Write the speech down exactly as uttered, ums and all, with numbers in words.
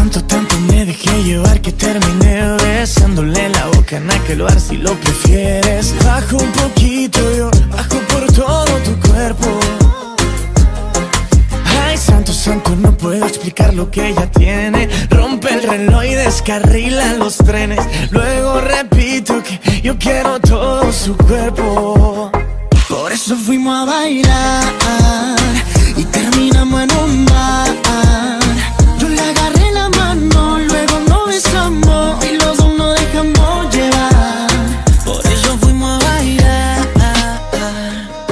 Tanto, tanto me dejé llevar que terminé besándole la boca en aquel bar. Si lo prefieres, bajo un poquito, yo bajo por todo tu cuerpo. Ay, santo, santo, no puedo explicar lo que ella tiene. Rompe el reloj y descarrila los trenes. Luego repito que yo quiero todo su cuerpo. Por eso fuimos a bailar